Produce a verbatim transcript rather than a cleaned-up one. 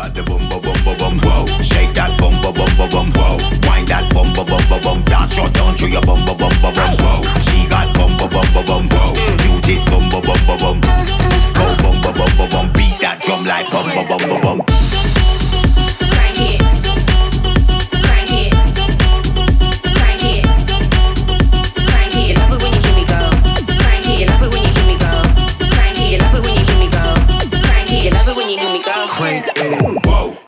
got the bum bum bum bum. Whoa, shake that bum bum bum bum. Whoa, wind that bum bum bum bum. Dance your down to your bum bum bum bum. Whoa, she got bum bum bum bum. Whoa, cuties bum bum bum bum. Go bum bum bum bum. Beat that drum like bum bum bum bum.